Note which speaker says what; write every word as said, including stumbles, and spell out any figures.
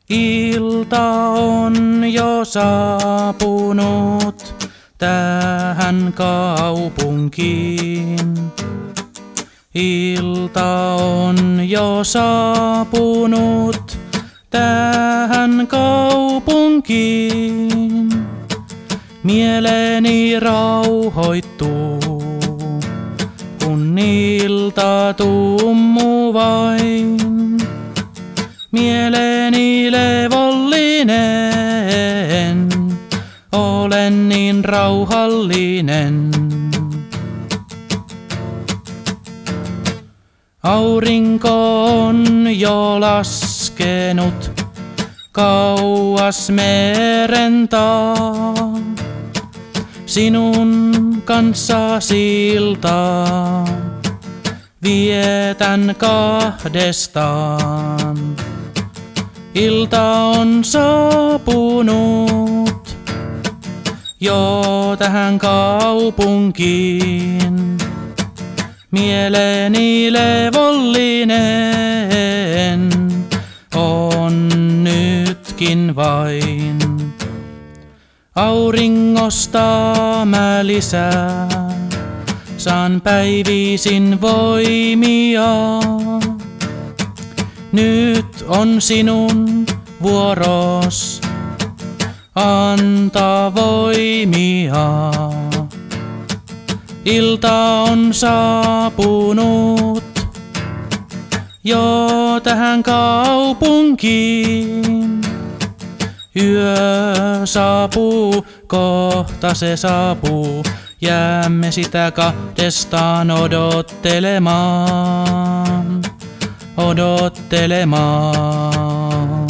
Speaker 1: Ilta on jo saapunut tähän kaupunkiin. Ilta on jo saapunut tähän kaupunkiin. Mieleeni rauhoittuu, kun ilta tummuu vain. Mieleeni levollinen, olen niin rauhallinen. Aurinko on jo laskenut kauas meren taa. Sinun kanssasi iltaa vietän kahdestaan. Ilta on saapunut jo tähän kaupunkiin. Mieleeni levollinen on nytkin vain. Auringosta mä lisää saan päivisin voimia. Nyt on sinun vuoros antaa voimia. Ilta on saapunut jo tähän kaupunkiin. Yö saapuu, kohta se saapuu. Jäämme sitä kahdestaan odottelemaan, odottelemaan.